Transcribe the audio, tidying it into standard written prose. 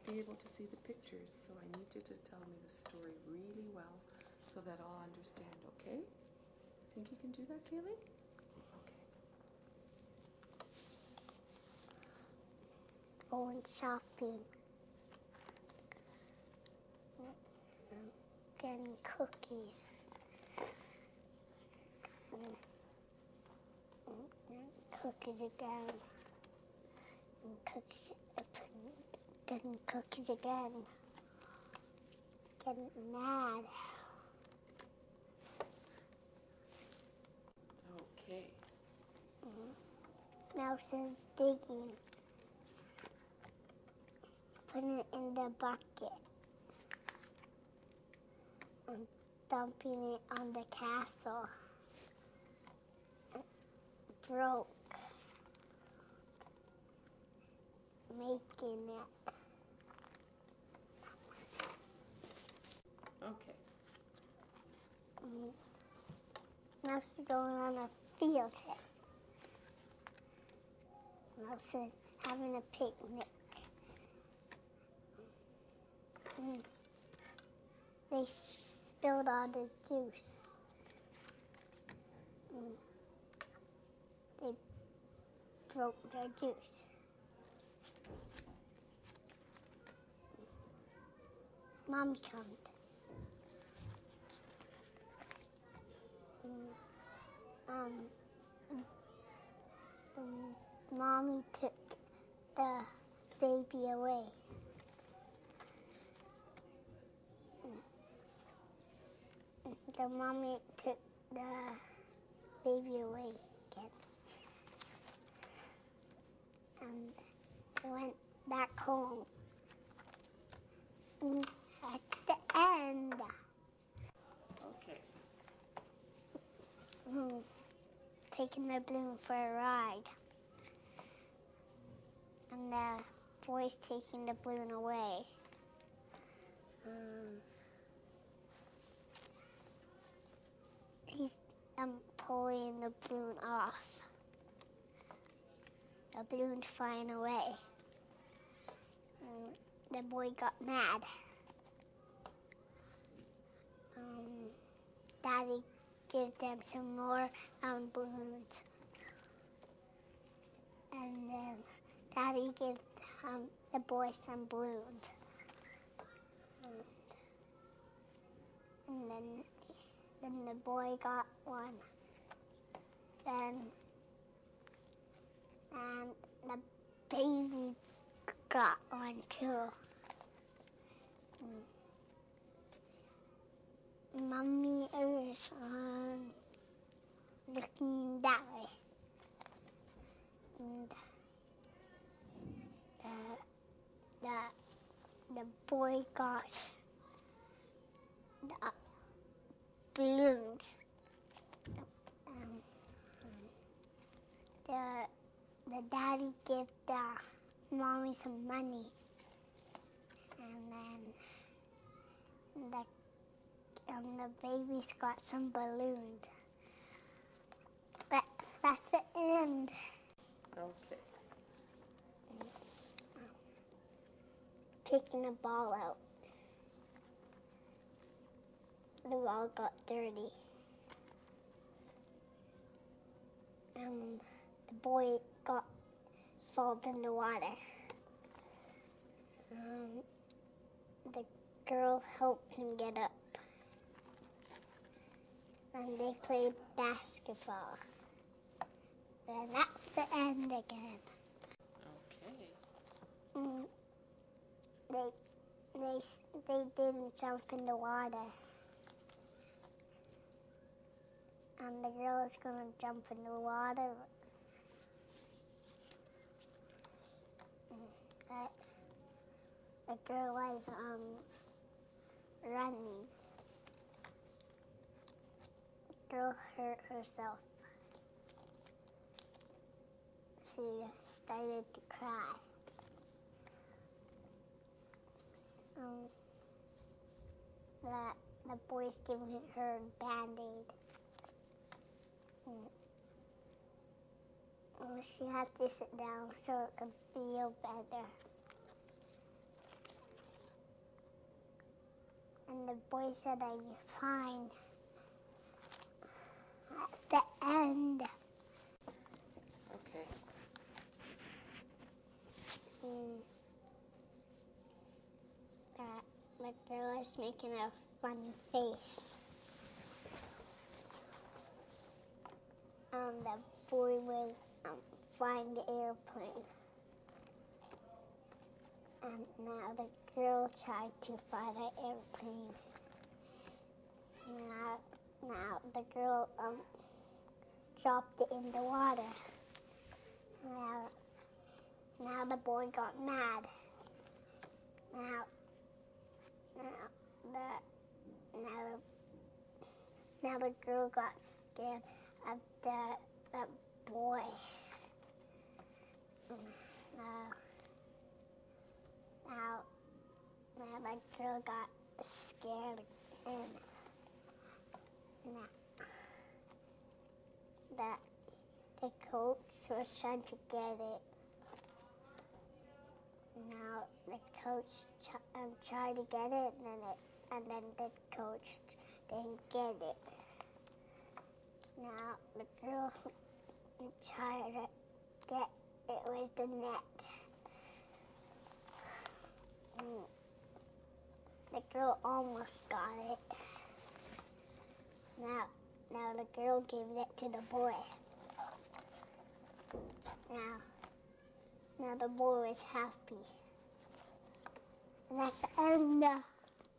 be able to see the pictures, so I need you to tell me the story really well so that I'll understand, okay? Think you can do that, Kaylee? Okay. Going shopping. Getting cookies. Cookies again. Getting cookies again. Getting mad. Okay. Mouse is digging. Putting it in the bucket. And dumping it on the castle. It broke. Making it. Okay. Mouse is going on a field trip. Mouse is having a picnic. They spilled all the juice. They broke their juice. Mommy comes. Mommy took the baby away. The mommy took the baby away again. And went back home. At the end. Okay. Taking the balloon for a ride. And the boy's taking the balloon away. He's pulling the balloon off. The balloon's flying away. The boy got mad. Daddy gave them some more balloons. And then Daddy gave the boy some balloons. And then the boy got one. And the baby got one too. Mommy is looking that way. And the boy got the balloons. The daddy gave the mommy some money. And then the baby's got some balloons. That's the end. Okay. Picking a ball out. The ball got dirty. The boy fell in the water. The girl helped him get up. And they played basketball. And that's the end again. Okay. They didn't jump in the water. And the girl is going to jump in the water. The girl was running. The girl hurt herself. She started to cry. The boy's giving her a Band-Aid. She had to sit down so it could feel better. the boy said, "Are you fine?" That's the end. Okay. That the girl is making a funny face. The boy was flying the airplane. And now the girl tried to fly the airplane. Now the girl dropped it in the water. Now the boy got mad. Now the girl got scared of the boy. Now the girl got scared and that the coach was trying to get it. Now the coach tried to get it, and then the coach didn't get it. Now the girl tried to get it with the net. The girl almost got it. Now the girl gave it to the boy. Now the boy is happy. And that's the end.